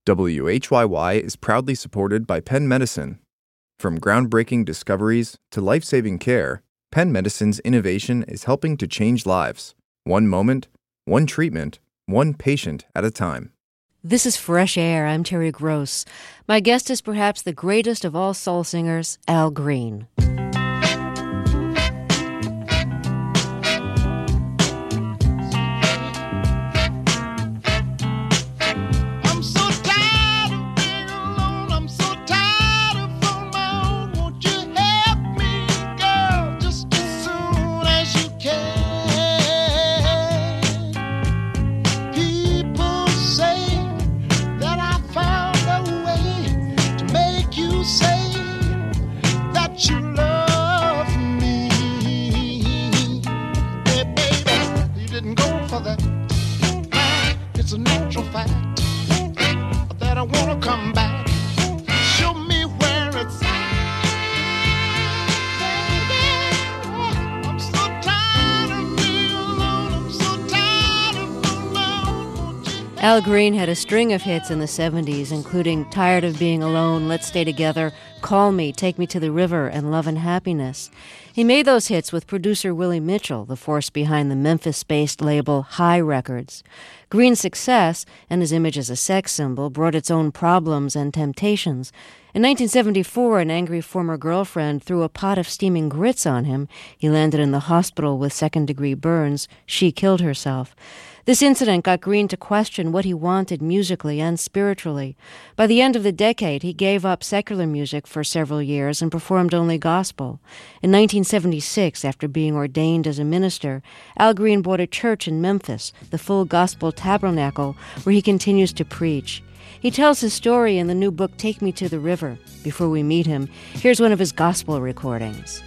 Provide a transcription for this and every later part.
WHYY is proudly supported by Penn Medicine. From groundbreaking discoveries to life-saving care, Penn Medicine's innovation is helping to change lives. One moment, one treatment, one patient at a time. This is Fresh Air. I'm Terry Gross. My guest is perhaps the greatest of all soul singers, Al Green. Al Green had a string of hits in the 70s, including Tired of Being Alone, Let's Stay Together, Call Me, Take Me to the River, and Love and Happiness. He made those hits with producer Willie Mitchell, the force behind the Memphis-based label High Records. Green's success, and his image as a sex symbol, brought its own problems and temptations. In 1974, an angry former girlfriend threw a pot of steaming grits on him. He landed in the hospital with second-degree burns. She killed herself. This incident got Green to question what he wanted musically and spiritually. By the end of the decade, he gave up secular music for several years and performed only gospel. In 1976, after being ordained as a minister, Al Green bought a church in Memphis, the Full Gospel Tabernacle, where he continues to preach. He tells his story in the new book, Take Me to the River. Before we meet him, here's one of his gospel recordings.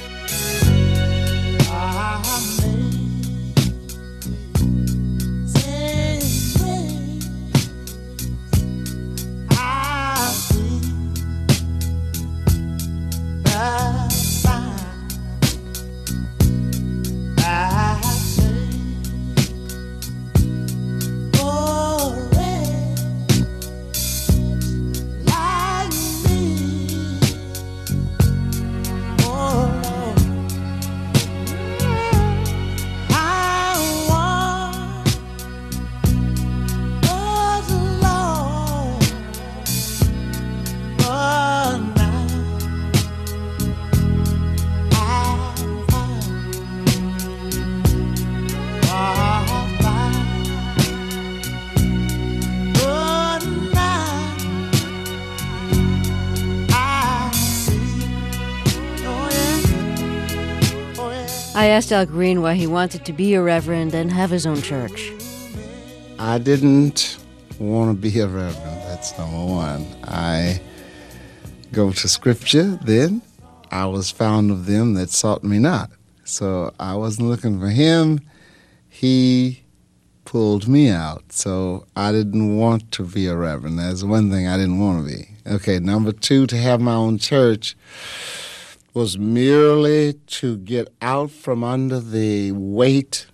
I asked Al Green why he wanted to be a reverend and have his own church. I didn't want to be a reverend. That's number one. I go to Scripture, then I was found of them that sought me not. So I wasn't looking for him. He pulled me out. So I didn't want to be a reverend. That's one thing I didn't want to be. Okay, number two, to have my own church was merely to get out from under the weight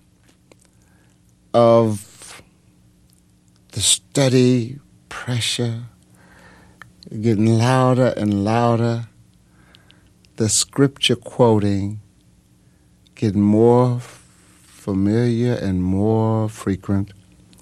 of the steady pressure, getting louder and louder, the scripture quoting, getting more familiar and more frequent,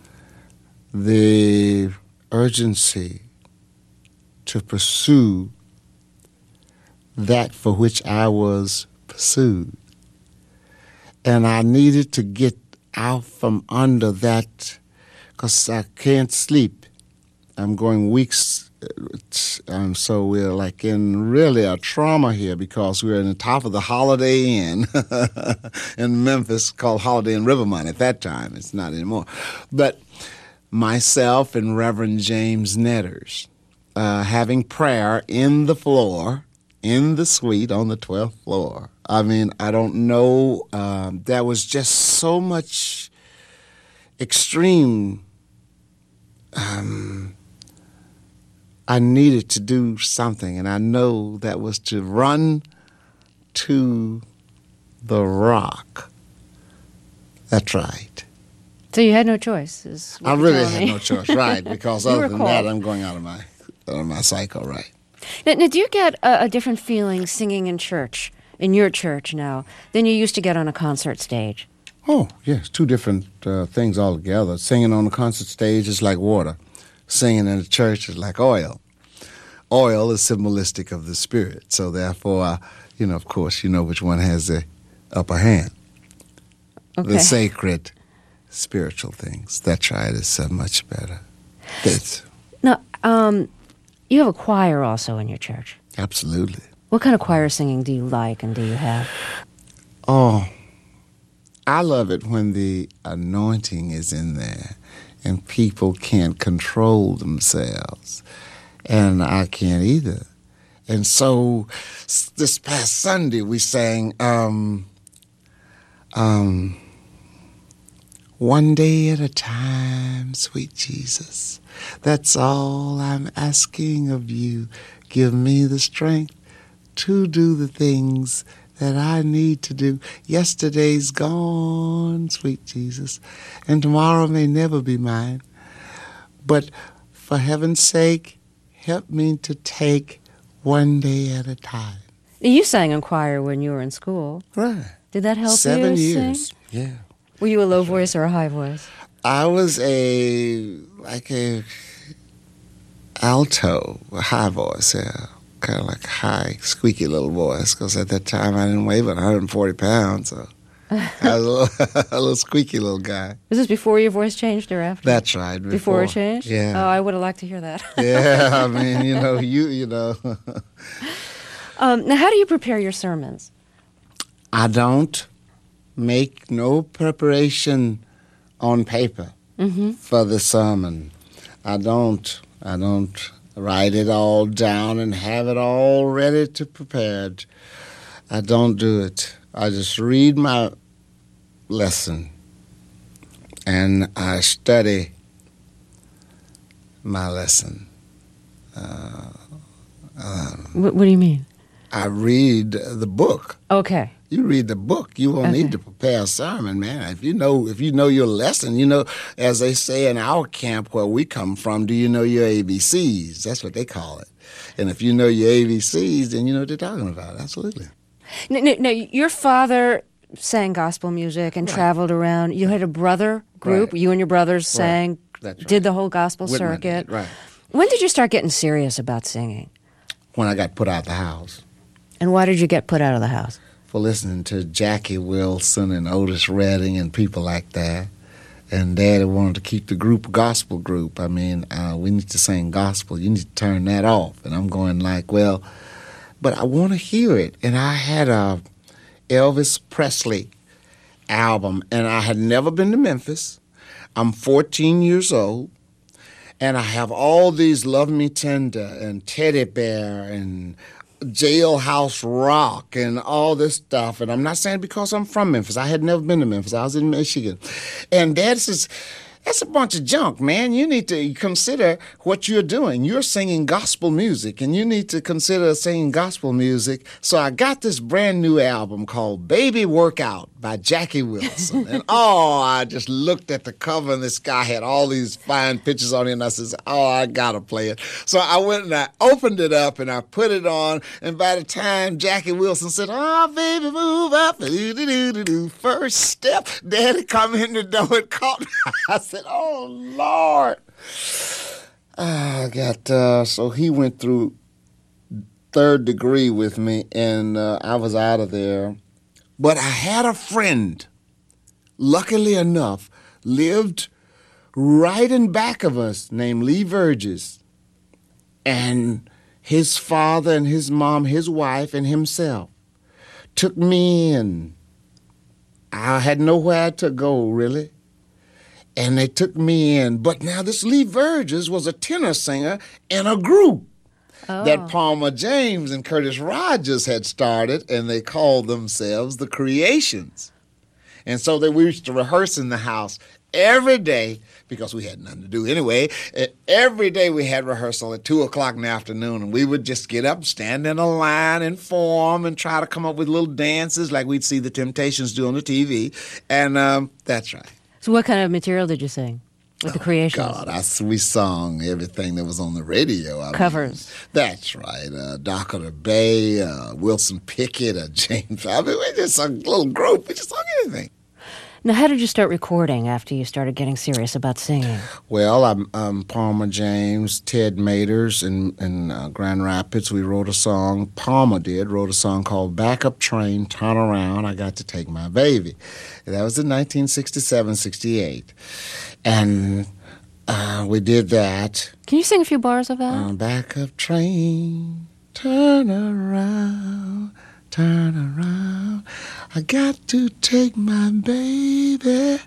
the urgency to pursue that for which I was pursued. And I needed to get out from under that because I can't sleep. I'm going weeks, so we're like in really a trauma here because we're in the top of the Holiday Inn in Memphis called Holiday Inn Rivermont at that time. It's not anymore. But myself and Reverend James Netters having prayer in the floor, in the suite on the 12th floor. I mean, I don't know. There was just so much extreme. I needed to do something, and I know that was to run to the rock. That's right. So you had no choice. Is what I you're really telling had me. no choice, right? Because You other were than called. that, I'm going out of my cycle, right? Now, do you get a different feeling singing in church, in your church now, than you used to get on a concert stage? Oh, yes, two different things altogether. Singing on the concert stage is like water. Singing in the church is like oil. Oil is symbolistic of the spirit. So therefore, of course, you know which one has the upper hand. Okay. The sacred spiritual things. That's right. It's so much better. It's Now, you have a choir also in your church. absolutely. What kind of choir singing do you like and do you have? Oh, I love it when the anointing is in there and people can't control themselves. And I can't either. And so this past Sunday we sang One Day at a Time, Sweet Jesus. That's all I'm asking of you. Give me the strength to do the things that I need to do. Yesterday's gone, sweet Jesus, and tomorrow may never be mine. But for heaven's sake, help me to take one day at a time. You sang in choir when you were in school. Right. Did that help 7 you years. sing? Yeah. Were you a low voice or a high voice? I was a alto, a high voice, yeah. Kind of like a high, squeaky little voice, because at that time I didn't weigh but 140 pounds, so I was a little squeaky little guy. Was this before your voice changed or after? That's right. Before it changed? Yeah. Oh, I would have liked to hear that. Yeah, I mean, you know. Now, how do you prepare your sermons? I don't make no preparation on paper for the sermon. I don't write it all down and have it all ready to prepared. I don't do it. I just read my lesson and I study my lesson. What do you mean? I read the book. Okay. You read the book. You won't need to prepare a sermon, man. If you know your lesson, as they say in our camp where we come from, do you know your ABCs? That's what they call it. And if you know your ABCs, then you know what they're talking about. Absolutely. Now, your father sang gospel music and traveled around. You had a brother group. Right. You and your brothers sang, That's right. did the whole gospel Whitman circuit. did, right. When did you start getting serious about singing? When I got put out the house And why did you get put out of the house? for listening to Jackie Wilson and Otis Redding and people like that. And Daddy wanted to keep the group a gospel group. I mean, we need to sing gospel. You need to turn that off. And I'm going like, well, but I want to hear it. And I had a Elvis Presley album, and I had never been to Memphis. I'm 14 years old, and I have all these Love Me Tender and Teddy Bear and Jailhouse Rock and all this stuff. And I'm not saying because I'm from Memphis. I had never been to Memphis. I was in Michigan. And Dad says, that's a bunch of junk, man. You need to consider what you're doing. You're singing gospel music, and you need to consider singing gospel music. So I got this brand new album called Baby Workout by Jackie Wilson. And I just looked at the cover, and this guy had all these fine pictures on it, and I said, I gotta play it. So I went and I opened it up, and I put it on, and by the time Jackie Wilson said, baby, move up, first step, Daddy come in the door and caught me. I said, oh, Lord. So he went through third degree with me, and I was out of there. But I had a friend, luckily enough, lived right in back of us, named Lee Verges. And his father and his mom, his wife, and himself took me in. I had nowhere to go, really. And they took me in. But now this Lee Verges was a tenor singer in a group that Palmer James and Curtis Rogers had started, and they called themselves the Creations. And so we used to rehearse in the house every day because we had nothing to do anyway. Every day we had rehearsal at 2 o'clock in the afternoon, and we would just get up, stand in a line and form and try to come up with little dances like we'd see the Temptations do on the TV. And that's right. So what kind of material did you sing with the Creations? God, we sung everything that was on the radio. Covers. That's right. Doc of the Bay, Wilson Pickett, James. I mean, we just sung a little group. We just sung anything. Now, how did you start recording after you started getting serious about singing? Well, Palmer James, Ted Maters in Grand Rapids. We wrote a song. Palmer wrote a song called Backup Train, Turn Around, I Got to Take My Baby. And that was in 1967, 68. And we did that. Can you sing a few bars of that? Backup train, turn around, I got to take my baby,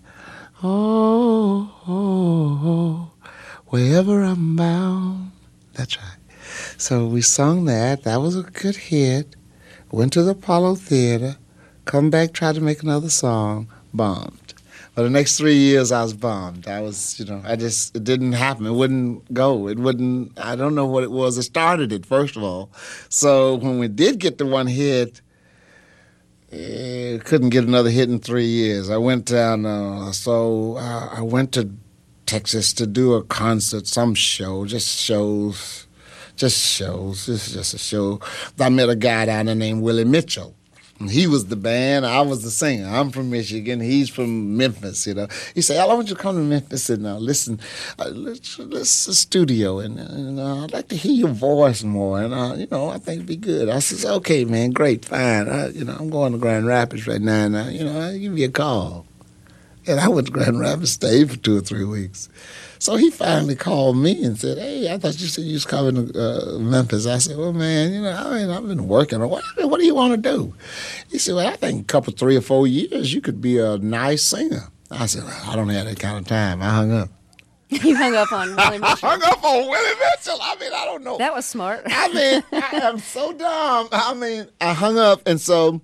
wherever I'm bound. That's right. So we sung that. That was a good hit. Went to the Apollo Theater, come back, tried to make another song, bombed. For the next 3 years, I was bummed. It didn't happen. It wouldn't go. I don't know what it was that started it, first of all. So when we did get the one hit, couldn't get another hit in 3 years. I went down, I went to Texas to do a concert, some show, just shows. This is just a show. I met a guy down there named Willie Mitchell. He was the band, I was the singer. I'm from Michigan, he's from Memphis, He said, I want you to come to Memphis and listen, let's studio, and I'd like to hear your voice more, and, I think it'd be good. I said, okay, man, great, fine. I'm going to Grand Rapids right now, and, I'll give you a call. And I went to Grand Rapids, stayed for 2 or 3 weeks. So he finally called me and said, hey, I thought you said you was coming to Memphis. I said, well, man, I've been working. What do you want to do? He said, well, I think a couple, 3 or 4 years, you could be a nice singer. I said, well, I don't have that kind of time. I hung up. You hung up on Willie Mitchell. I hung up on Willie Mitchell. I don't know. That was smart. I am so dumb. I hung up, and so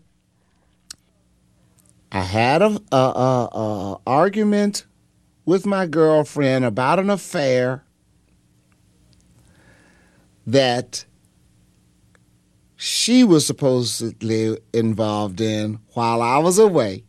I had a argument with my girlfriend about an affair that she was supposedly involved in while I was away.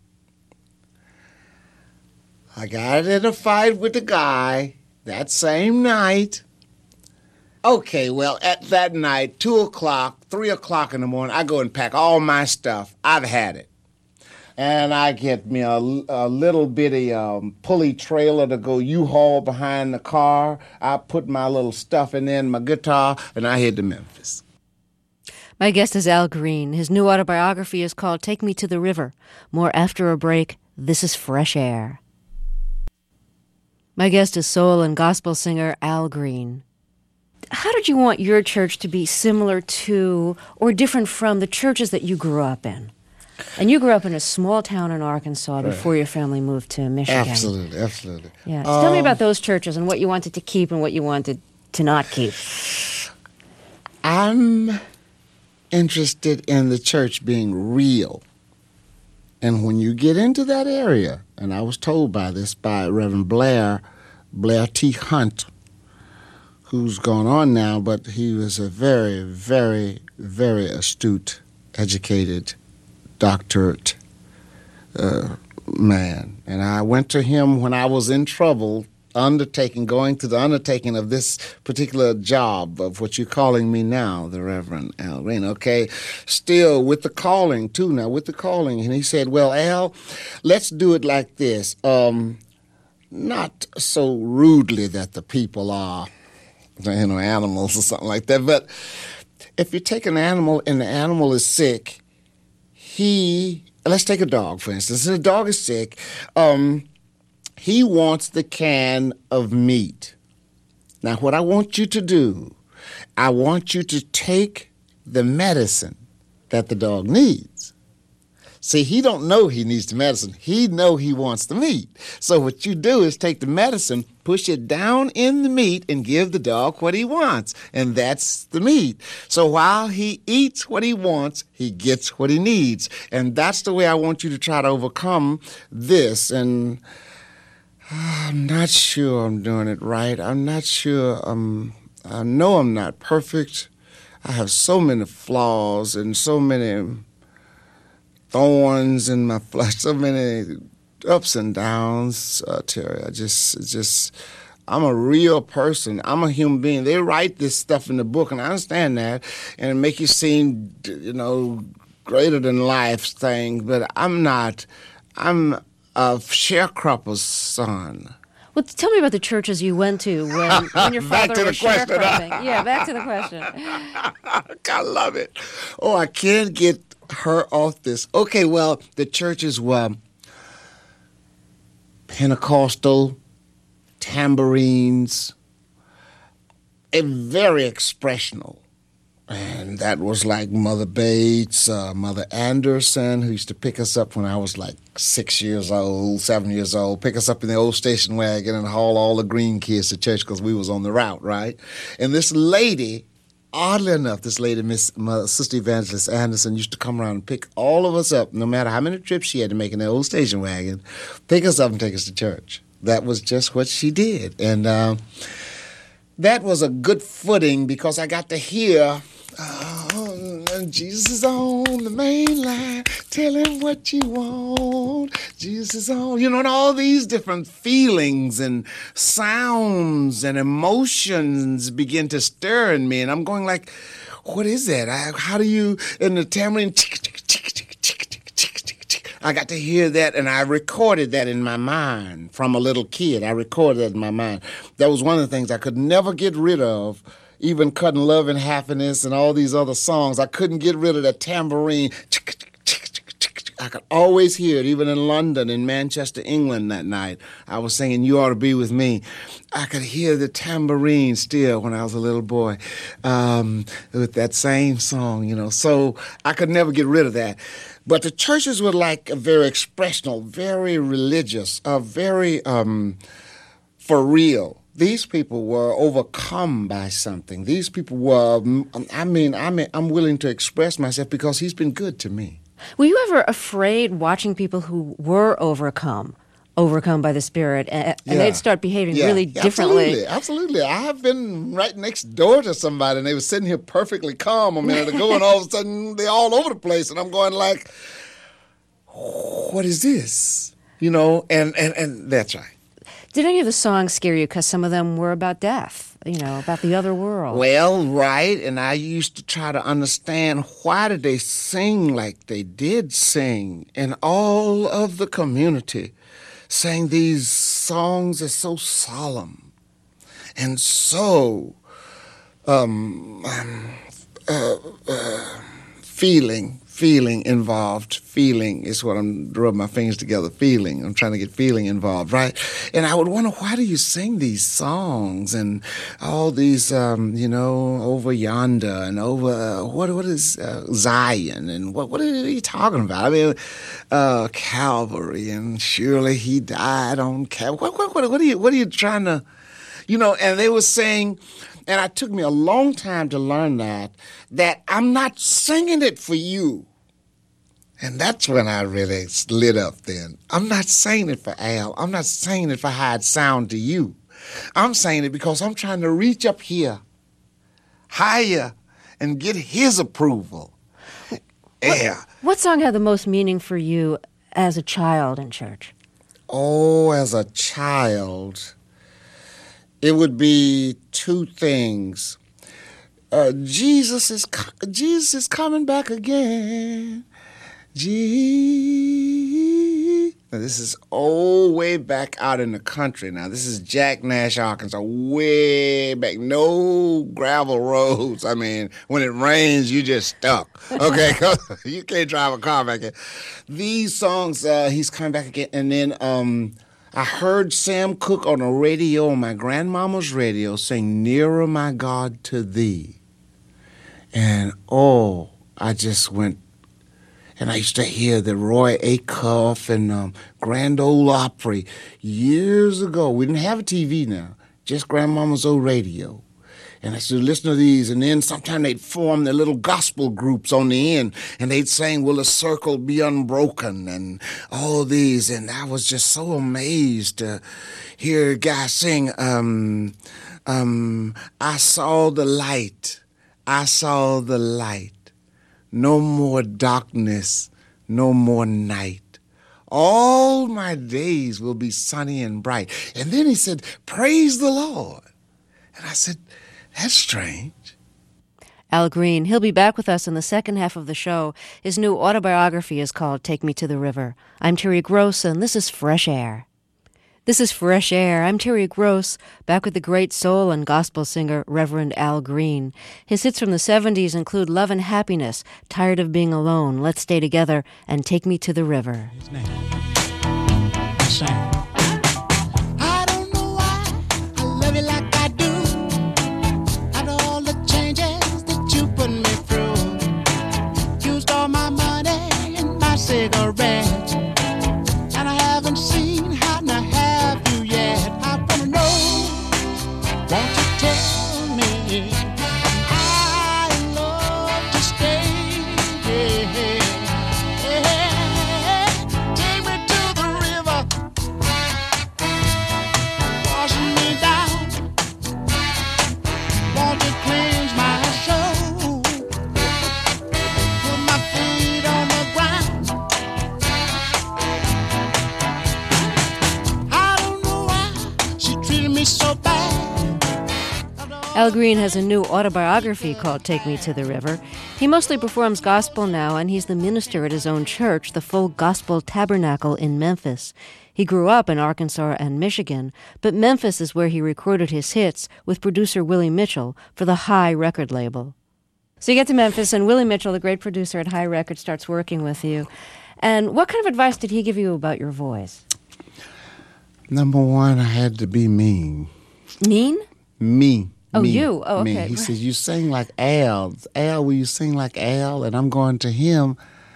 I got in a fight with the guy that same night. Okay, well, at that night, 2 o'clock, 3 o'clock in the morning, I go and pack all my stuff. I've had it. And I get me a little bitty pulley trailer to go U-Haul behind the car. I put my little stuff in there, my guitar, and I head to Memphis. My guest is Al Green. His new autobiography is called Take Me to the River. More after a break. This is Fresh Air. My guest is soul and gospel singer Al Green. How did you want your church to be similar to or different from the churches that you grew up in? And you grew up in a small town in Arkansas before your family moved to Michigan. Absolutely. Yeah. So tell me about those churches and what you wanted to keep and what you wanted to not keep. I'm interested in the church being real. And when you get into that area, and I was told by Reverend Blair T. Hunt, who's gone on now, but he was a very, very, very astute, educated doctorate man. And I went to him when I was in trouble, going to the undertaking of this particular job of what you're calling me now, the Reverend Al Green, okay? Still with the calling, too, now with the calling. And he said, well, Al, let's do it like this. Not so rudely that the people are, animals or something like that, but if you take an animal and the animal is sick, let's take a dog, for instance. The dog is sick. He wants the can of meat. Now, what I want you to do, I want you to take the medicine that the dog needs. See, he don't know he needs the medicine. He know he wants the meat. So what you do is take the medicine, push it down in the meat, and give the dog what he wants. And that's the meat. So while he eats what he wants, he gets what he needs. And that's the way I want you to try to overcome this. And I'm not sure I'm doing it right. I'm not sure. I know I'm not perfect. I have so many flaws and so many thorns in my flesh, so many ups and downs, Terry. I'm a real person. I'm a human being. They write this stuff in the book, and I understand that, and it make you seem, greater than life thing. But I'm not. I'm a sharecropper's son. Well, tell me about the churches you went to when your father was sharecropping. Yeah, back to the question. I love it. Oh, I can't get her off this. Okay, well, the churches were Pentecostal, tambourines, very expressional. And that was like Mother Bates, Mother Anderson, who used to pick us up when I was like 6 years old, 7 years old, pick us up in the old station wagon and haul all the green kids to church because we was on the route, right? And this lady, oddly enough, Sister Evangelist Anderson, used to come around and pick all of us up, no matter how many trips she had to make in the old station wagon, pick us up and take us to church. That was just what she did. And that was a good footing because I got to hear... Jesus is on the main line, tell him what you want. Jesus is on, and all these different feelings and sounds and emotions begin to stir in me. And I'm going like, what is that? How do you, in the tambourine, I got to hear that, and I recorded that in my mind from a little kid. I recorded that in my mind. That was one of the things I could never get rid of. Even Cutting Love and Happiness and all these other songs, I couldn't get rid of that tambourine. I could always hear it, even in London, in Manchester, England that night. I was singing You Ought to Be With Me. I could hear the tambourine still when I was a little boy with that same song, So I could never get rid of that. But the churches were like very expressional, very religious, very for real. These people were overcome by something. These people were, I'm willing to express myself because he's been good to me. Were you ever afraid watching people who were overcome by the Spirit, and they'd start behaving really differently? Absolutely. I have been right next door to somebody, and they were sitting here perfectly calm a minute ago, and all of a sudden they're all over the place, and I'm going like, what is this? And that's right. Did any of the songs scare you? Because some of them were about death, about the other world. Well, right, and I used to try to understand why did they sing like they did sing, and all of the community sang these songs that's so solemn and so feeling involved. Feeling is what I'm rubbing my fingers together. Feeling. I'm trying to get feeling involved, right? And I would wonder, why do you sing these songs and all these, over yonder and over what is Zion and what are you talking about? I mean, Calvary, and surely he died on Calvary. What are you trying to, And they were saying. And it took me a long time to learn that I'm not singing it for you. And that's when I really lit up then. I'm not saying it for Al. I'm not saying it for how it sounds to you. I'm saying it because I'm trying to reach up here, higher, and get his approval. Yeah. What song had the most meaning for you as a child in church? Oh, as a child... It would be two things. Jesus is coming back again. Now, this is way back out in the country. Now, this is Jack Nash, Arkansas, way back. No gravel roads. I mean, when it rains, you just stuck. Okay, you can't drive a car back here. These songs, he's coming back again, and then. I heard Sam Cooke on the radio, on my grandmama's radio, sing Nearer, My God, to Thee. And, I just went, and I used to hear the Roy Acuff and Grand Ole Opry years ago. We didn't have a TV now, just grandmama's old radio. And I used to listen to these, and then sometimes they'd form their little gospel groups on the end, and they'd sing, Will the Circle Be Unbroken, and all these. And I was just so amazed to hear a guy sing, I saw the light, no more darkness, no more night. All my days will be sunny and bright. And then he said, praise the Lord. And I said, that's strange. Al Green, he'll be back with us in the second half of the show. His new autobiography is called Take Me to the River. I'm Terry Gross, and this is Fresh Air. This is Fresh Air. I'm Terry Gross, back with the great soul and gospel singer Reverend Al Green. His hits from the 70s include Love and Happiness, Tired of Being Alone, Let's Stay Together, and Take Me to the River. His name. Sing. I don't know why I love you like I do. After all the changes that you put me through, used all my money and my cigarettes, and I haven't seen how to have you yet. I wanna know, won't you tell me I love to stay? Take me to the river, washing me down. Want to cleanse my soul, put my feet on the ground. I don't know why she treated me so bad. Al Green has a new autobiography called Take Me to the River. He mostly performs gospel now, and he's the minister at his own church, the Full Gospel Tabernacle in Memphis. He grew up in Arkansas and Michigan, but Memphis is where he recorded his hits with producer Willie Mitchell for the High record label. So you get to Memphis, and Willie Mitchell, the great producer at High Records, starts working with you. And what kind of advice did he give you about your voice? Number one, I had to be mean. Mean? Me. Oh, me, you. Oh, me. okay. He says, you sing like Al. Al, will you sing like Al? And I'm going to him,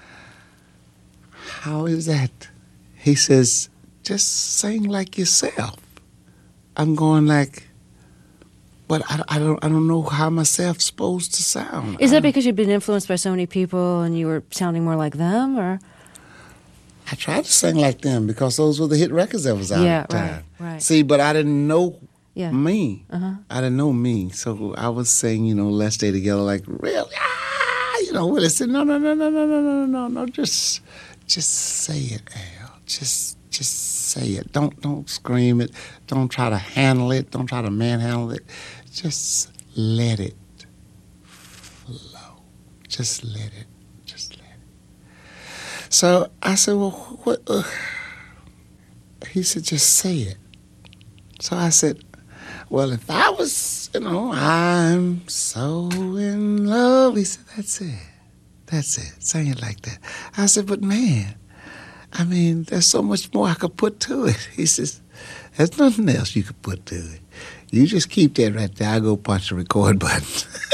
how is that? He says, just sing like yourself. I'm going like, but I don't know how myself's supposed to sound. Is that because you've been influenced by so many people and you were sounding more like them, or? I tried to sing like them because those were the hit records that was out at the time. Right. See, but I didn't know Yeah. me. Uh-huh. I didn't know me. So I was saying, let's stay together like, really? Willie said, no, just say it, Al. Just say it. Don't scream it. Don't try to handle it. Don't try to manhandle it. Just let it flow. Just let it. So I said, well, what? He said, just say it. So I said, well, if I was, I'm so in love. He said, that's it. Sing it like that. I said, but man, I mean, there's so much more I could put to it. He says, there's nothing else you could put to it. You just keep that right there. I'll go punch the record button.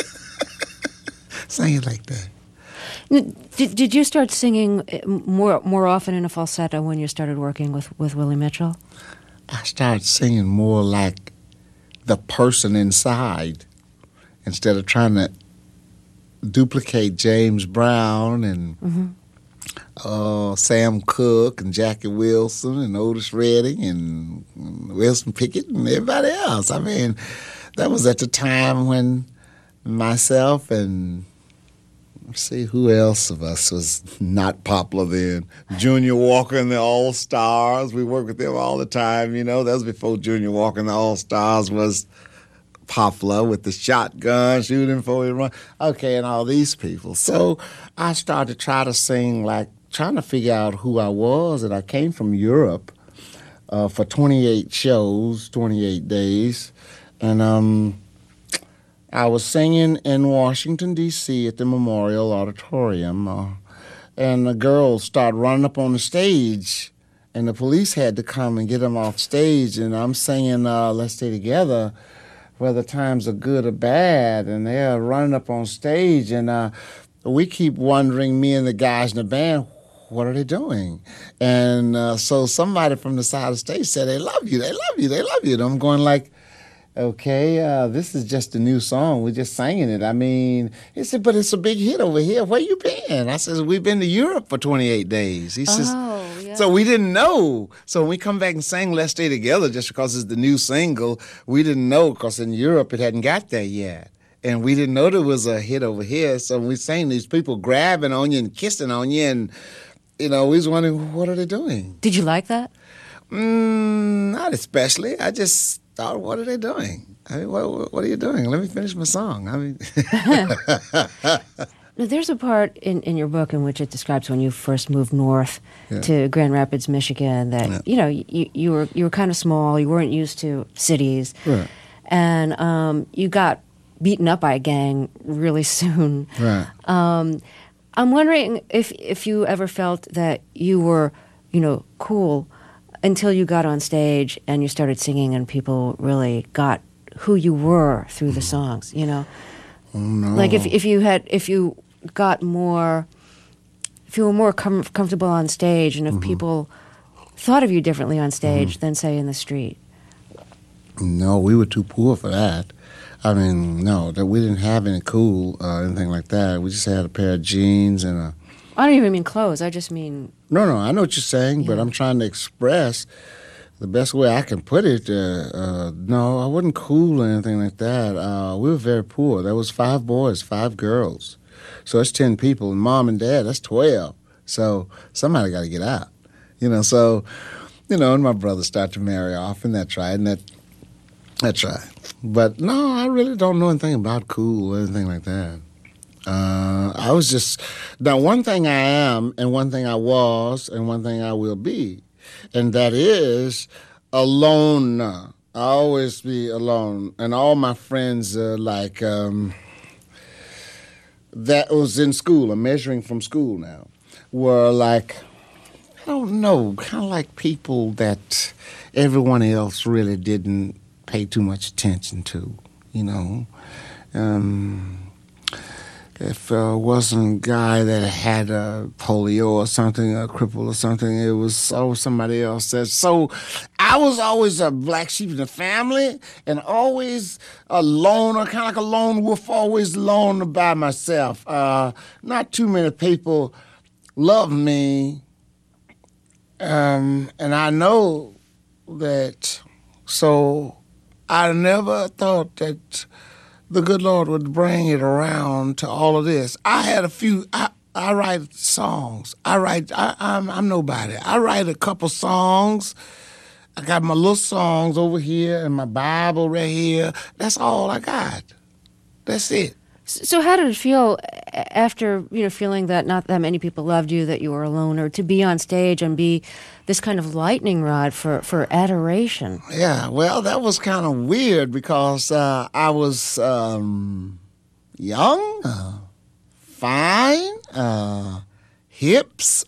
Sing it like that. Did you start singing more often in a falsetto when you started working with Willie Mitchell? I started singing more like the person inside instead of trying to duplicate James Brown and Sam Cooke and Jackie Wilson and Otis Redding and Wilson Pickett and everybody else. I mean, that was at the time when myself and see who else of us was not popular then. Junior Walker and the All-Stars. We worked with them all the time, That was before Junior Walker and the All-Stars was popular with the shotgun, shooting before we run. Okay, and all these people. So I started to try to sing trying to figure out who I was. And I came from Europe for 28 shows, 28 days. And I was singing in Washington, D.C. at the Memorial Auditorium, and the girls started running up on the stage, and the police had to come and get them off stage, and I'm singing Let's Stay Together, whether times are good or bad, and they're running up on stage, and we keep wondering, me and the guys in the band, what are they doing? And so somebody from the side of the stage said, they love you, they love you, they love you. And I'm going like, okay, this is just a new song. We're just singing it. I mean, he said, but it's a big hit over here. Where you been? I said, we've been to Europe for 28 days. He says, yeah. So we didn't know. So when we come back and sing Let's Stay Together just because it's the new single, we didn't know because in Europe it hadn't got there yet. And we didn't know there was a hit over here. So we sang these people grabbing on you and kissing on you and we was wondering, what are they doing? Did you like that? Not especially. I just thought, what are they doing? I mean, what are you doing? Let me finish my song. I mean, Now, there's a part in your book in which it describes when you first moved north to Grand Rapids, Michigan, that you were kind of small. You weren't used to cities, Right. and you got beaten up by a gang really soon. Right. I'm wondering if you ever felt that you were, cool until you got on stage and you started singing and people really got who you were through the songs. Oh, no. Like if you were more comfortable on stage, and if people thought of you differently on stage than say in the street. No, we were too poor for that. I mean, no, that we didn't have any cool anything like that. We just had a pair of jeans and a. I don't even mean clothes. I just mean. No, I know what you're saying, but I'm trying to express the best way I can put it. No, I wasn't cool or anything like that. We were very poor. There was 5 boys, 5 girls. So that's 10 people. And Mom and Dad, that's 12. So somebody got to get out. So, and my brother started to marry off, and that's right. And that's right. But no, I really don't know anything about cool or anything like that. I was just, now one thing I am, and one thing I was, and one thing I will be, and that is alone. I always be alone. And all my friends that was in school, I'm measuring from school now, were like, I don't know, kind of like people that everyone else really didn't pay too much attention to, If it wasn't a guy that had a polio or something, a cripple or something, it was always somebody else. So I was always a black sheep in the family and always a loner, kind of like a lone wolf, always alone by myself. Not too many people loved me, and I know that, so I never thought that the good Lord would bring it around to all of this. I had a few. I write songs. I'm nobody. I write a couple songs. I got my little songs over here and my Bible right here. That's all I got. That's it. So how did it feel after feeling that not that many people loved you, that you were a loner, to be on stage and be this kind of lightning rod for adoration? Yeah, well, that was kind of weird because I was young, fine, hips,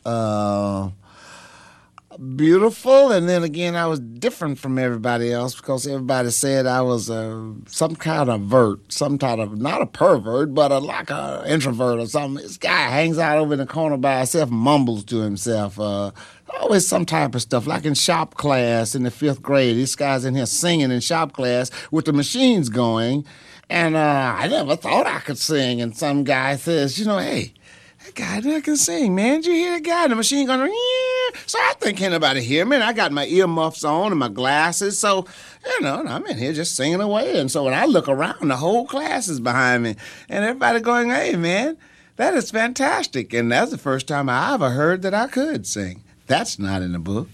beautiful, and then again I was different from everybody else because everybody said I was some kind of vert, some kind of, not a pervert, but like an introvert or something. This guy hangs out over in the corner by himself, mumbles to himself, always some type of stuff, like in shop class in the 5th grade. This guy's in here singing in shop class with the machines going, and I never thought I could sing, and some guy says, hey, that guy there can sing, man. Did you hear that guy? The machine going, yeah. So I think can't nobody hear me. And I got my earmuffs on and my glasses. So, and I'm in here just singing away. And so when I look around, the whole class is behind me. And everybody going, hey, man, that is fantastic. And that's the first time I ever heard that I could sing. That's not in the book.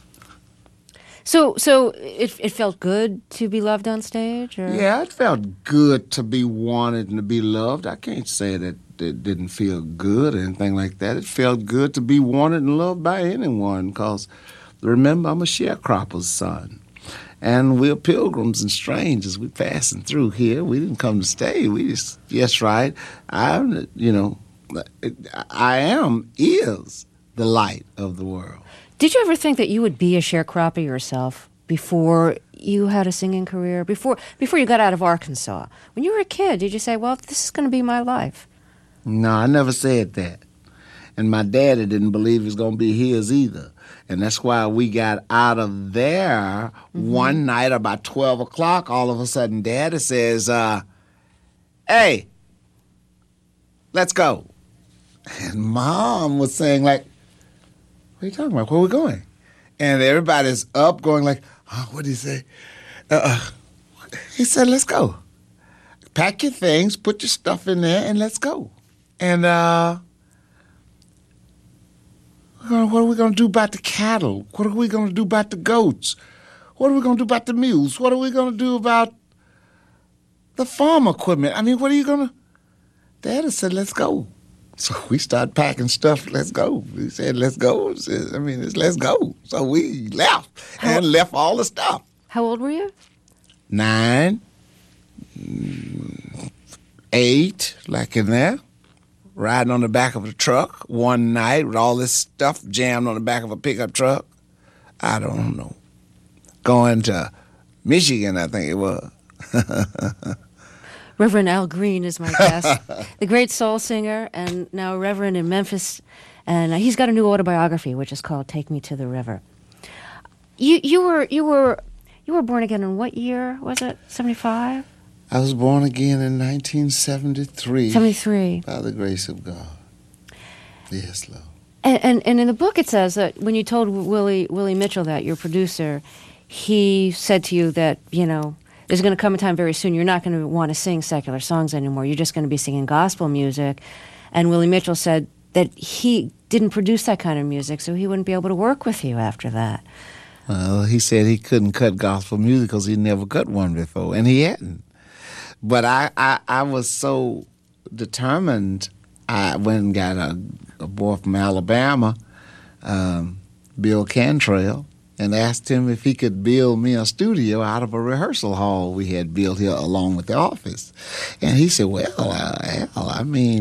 So it felt good to be loved on stage? Or? Yeah, it felt good to be wanted and to be loved. I can't say that it didn't feel good or anything like that. It felt good to be wanted and loved by anyone because, remember, I'm a sharecropper's son. And we're pilgrims and strangers. We're passing through here. We didn't come to stay. We just, yes, right. I am is the light of the world. Did you ever think that you would be a sharecropper yourself before you had a singing career, before you got out of Arkansas? When you were a kid, did you say, well, this is going to be my life? No, I never said that. And my daddy didn't believe it was going to be his either. And that's why we got out of there one night about 12 o'clock. All of a sudden, Daddy says, hey, let's go. And Mom was saying, like, what are you talking about? Where are we going? And everybody's up going like, what did he say? He said, let's go. Pack your things, put your stuff in there, and let's go. And What are we going to do about the cattle? What are we going to do about the goats? What are we going to do about the mules? What are we going to do about the farm equipment? I mean, what are you going to... Daddy said, let's go. So we started packing stuff. Let's go. We said, let's go. Let's go. So we left and left all the stuff. How old were you? 9, 8, like in there. Riding on the back of a truck one night with all this stuff jammed on the back of a pickup truck. I don't know. Going to Michigan, I think it was. Reverend Al Green is my guest, the great soul singer and now Reverend in Memphis. And he's got a new autobiography, which is called Take Me to the River. You were born again in what year was it? 75? I was born again in 1973. 73. By the grace of God. Yes, Lord. And in the book it says that when you told Willie Mitchell, that your producer, he said to you that, you know, there's going to come a time very soon you're not going to want to sing secular songs anymore. You're just going to be singing gospel music. And Willie Mitchell said that he didn't produce that kind of music, so he wouldn't be able to work with you after that. Well, he said he couldn't cut gospel music because he'd never cut one before, and he hadn't. But I was so determined. I went and got a boy from Alabama, Bill Cantrell, and asked him if he could build me a studio out of a rehearsal hall we had built here along with the office. And he said, well, Al,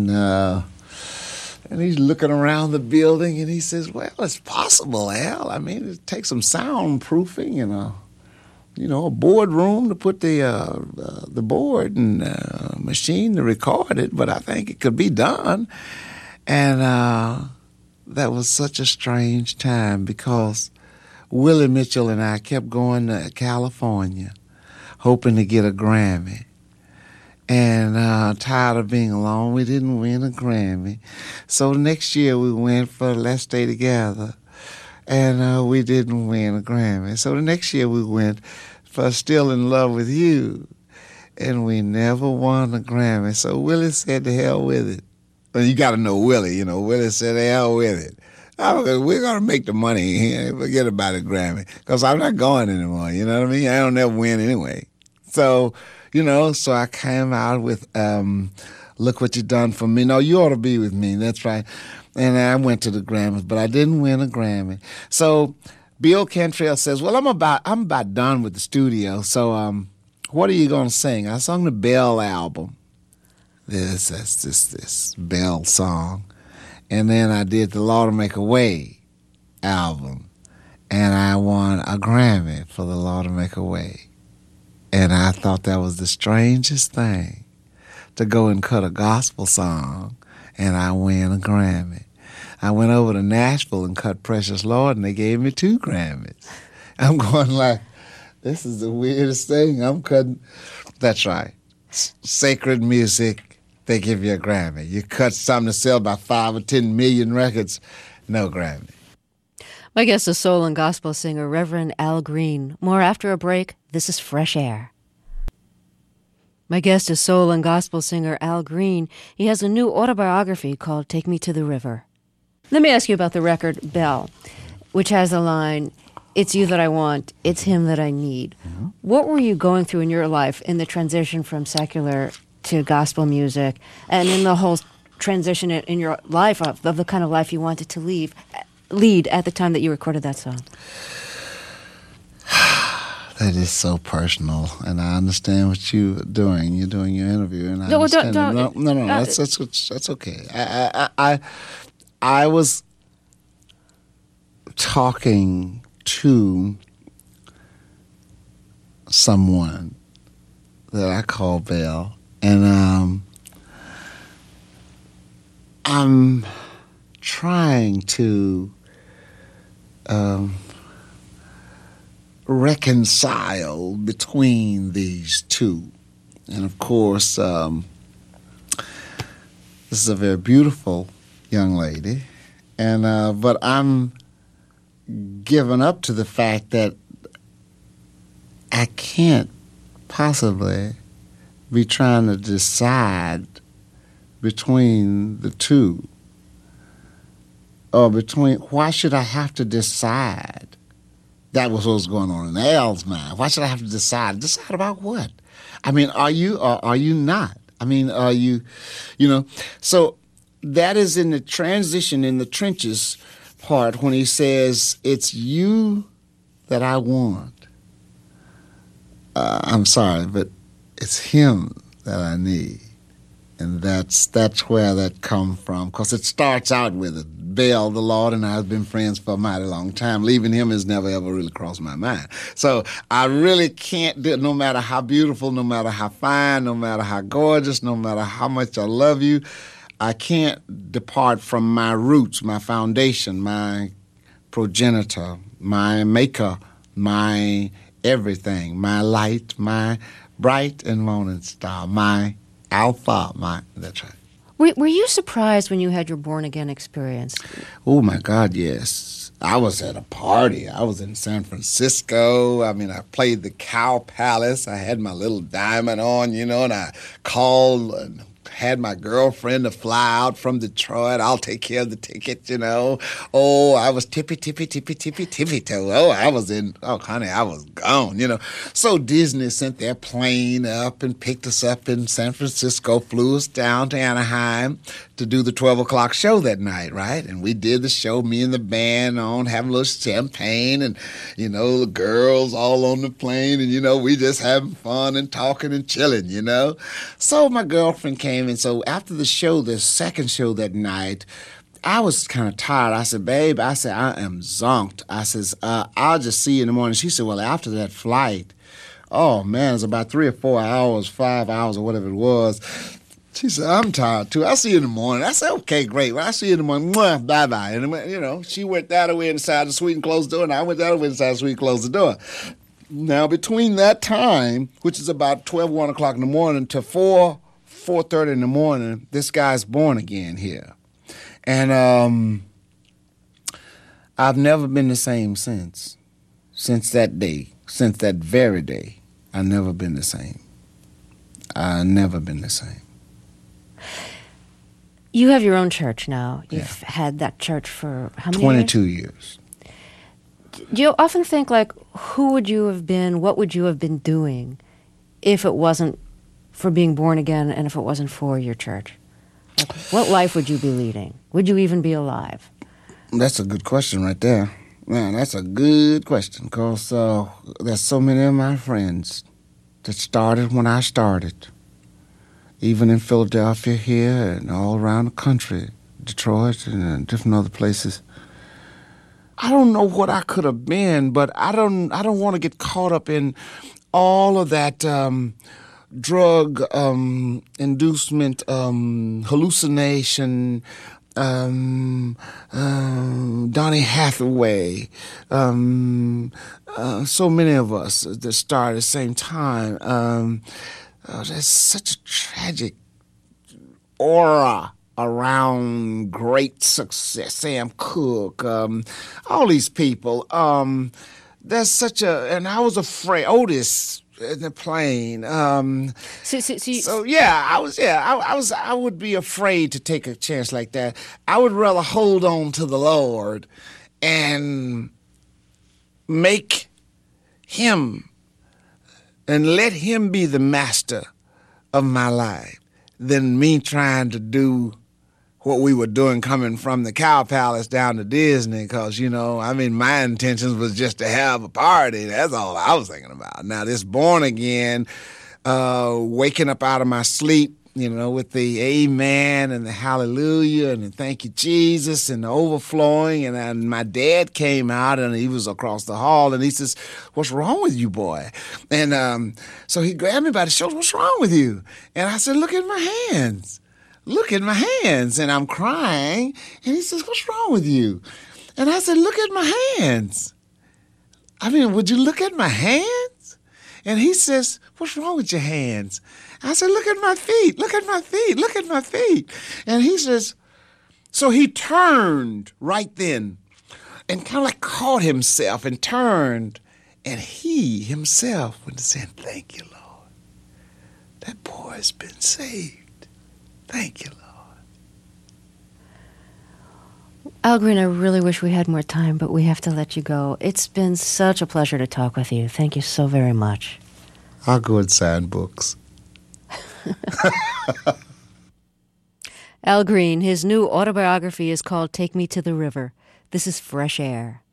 and he's looking around the building, and he says, well, it's possible, Al. I mean, it takes some soundproofing and a boardroom to put the board and machine to record it, but I think it could be done. And that was such a strange time because Willie Mitchell and I kept going to California hoping to get a Grammy. And tired of being alone, we didn't win a Grammy. So next year we went for Let's Stay Together, and we didn't win a Grammy. So the next year we went for Still in Love with You, and we never won a Grammy. So Willie said, to hell with it. Well, you got to know Willie. Willie said, to hell with it. We're going to make the money here. Forget about a Grammy, because I'm not going anymore. You know what I mean? I don't ever win anyway. So, so I came out with Look What You Done For Me. No, You Ought to Be With Me. That's right. And I went to the Grammys, but I didn't win a Grammy. So Bill Cantrell says, well, I'm about done with the studio, so what are you going to sing? I sung the Bell album. This Bell song. And then I did the Law to Make a Way album. And I won a Grammy for the Law to Make a Way. And I thought that was the strangest thing, to go and cut a gospel song and I win a Grammy. I went over to Nashville and cut Precious Lord, and they gave me 2 Grammys. I'm going like, this is the weirdest thing. I'm cutting. That's right. Sacred music, they give you a Grammy. You cut something to sell about 5 or 10 million records, no Grammy. My guest is soul and gospel singer Reverend Al Green. More after a break. This is Fresh Air. My guest is soul and gospel singer Al Green. He has a new autobiography called Take Me to the River. Let me ask you about the record Bell, which has the line, it's you that I want, it's him that I need. Mm-hmm. What were you going through in your life in the transition from secular to gospel music, and in the whole transition in your life of the kind of life you wanted to lead at the time that you recorded that song? That is so personal, and I understand what you're doing. You're doing your interview, and I understand. No, that's okay. I was talking to someone that I call Bell, and I'm trying to reconcile between these two. And of course, this is a very beautiful young lady, and but I'm giving up to the fact that I can't possibly be trying to decide between the two. or between why should I have to decide? That was what was going on in Al's mind. Why should I have to decide? Decide about what? I mean, are you or are you not? I mean, are you, So that is in the transition, in the trenches part, when he says, it's you that I want. I'm sorry, but it's him that I need. And that's where that come from, because it starts out with it. Bell, the Lord, and I have been friends for a mighty long time. Leaving him has never, ever really crossed my mind. So I really can't do it, no matter how beautiful, no matter how fine, no matter how gorgeous, no matter how much I love you, I can't depart from my roots, my foundation, my progenitor, my maker, my everything, my light, my bright and morning star, my Alpha, that's right. Were you surprised when you had your born-again experience? Oh, my God, yes. I was at a party. I was in San Francisco. I mean, I played the Cow Palace. I had my little diamond on, and I called and had my girlfriend to fly out from Detroit. I'll take care of the ticket, Oh, I was tippy toe. Oh, honey, I was gone, So Disney sent their plane up and picked us up in San Francisco, flew us down to Anaheim to do the 12 o'clock show that night, right? And we did the show, me and the band having a little champagne and, the girls all on the plane and, we just having fun and talking and chilling, So my girlfriend came, and so after the show, the second show that night, I was kind of tired. I said, babe, I am zonked. I says, I'll just see you in the morning. She said, well, after that flight, oh, man, it's about 3 or 4 hours, 5 hours or whatever it was. She said, I'm tired, too. I'll see you in the morning. I said, okay, great. Well, I'll see you in the morning. Mwah, bye-bye. And, she went that way inside the suite and closed the door, and I went that way inside the suite and closed the door. Now, between that time, which is about 12, 1 o'clock in the morning, to 4:30 in the morning, this guy's born again here. And I've never been the same since that day, since that very day. I've never been the same. I've never been the same. You have your own church now. You've had that church for how many 22 years. Do you often think, like, who would you have been, what would you have been doing if it wasn't for being born again and if it wasn't for your church? Like, what life would you be leading? Would you even be alive? That's a good question right there. Man, that's a good question, because there's so many of my friends that started when I started, even in Philadelphia here and all around the country, Detroit and different other places. I don't know what I could have been, but I don't want to get caught up in all of that drug inducement, hallucination, Donny Hathaway, so many of us that started at the same time. There's such a tragic aura around great success. Sam Cooke, all these people. There's such and I was afraid. Otis in the plane. I would be afraid to take a chance like that. I would rather hold on to the Lord and make him and let him be the master of my life than me trying to do what we were doing coming from the Cow Palace down to Disney, because, my intentions was just to have a party. That's all I was thinking about. Now, this born again, waking up out of my sleep, with the amen and the hallelujah and the thank you, Jesus, and the overflowing. And my dad came out, and he was across the hall, and he says, what's wrong with you, boy? And so he grabbed me by the shoulder. What's wrong with you? And I said, look at my hands. Look at my hands. And I'm crying. And he says, what's wrong with you? And I said, look at my hands. Would you look at my hands? And he says, what's wrong with your hands? I said, look at my feet. Look at my feet. Look at my feet. And he says, so he turned right then and kind of like caught himself and turned. And he himself went saying, thank you, Lord. That boy's been saved. Thank you, Lord. Al Green, I really wish we had more time, but we have to let you go. It's been such a pleasure to talk with you. Thank you so very much. I'll go and sign books. Al Green, his new autobiography is called Take Me to the River. This is Fresh Air.